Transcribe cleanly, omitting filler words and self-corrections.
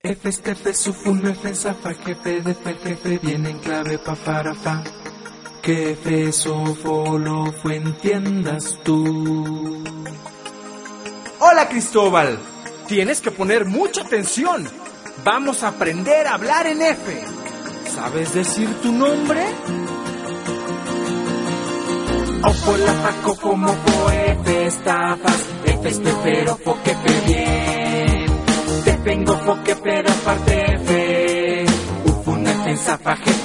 F, estefe, sufun, F, zafa, jefe, defe, jefe, viene en clave, pa, para, fa. Que F, sofo, lo, fue, entiendas tú. Hola, Cristóbal. Tienes que poner mucha atención. Vamos a aprender a hablar en F. ¿Sabes decir tu nombre? Ofo, la, fa, cofo, mofo, F, estafas, F, estefero, fo, que fe, bien. Te vengo, fo, que pero aparte F. Ufun, F, zafa, jefe,